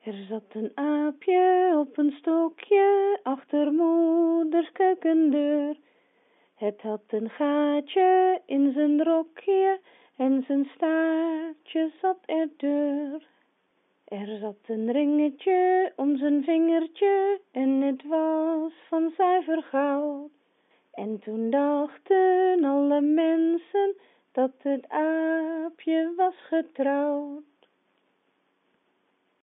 Er zat een aapje op een stokje achter moeders keukendeur. Het had een gaatje in zijn rokje en zijn staartje zat erdoor. Er zat een ringetje om zijn vingertje en het was van zuiver goud. En toen dachten alle mensen dat het aapje was getrouwd.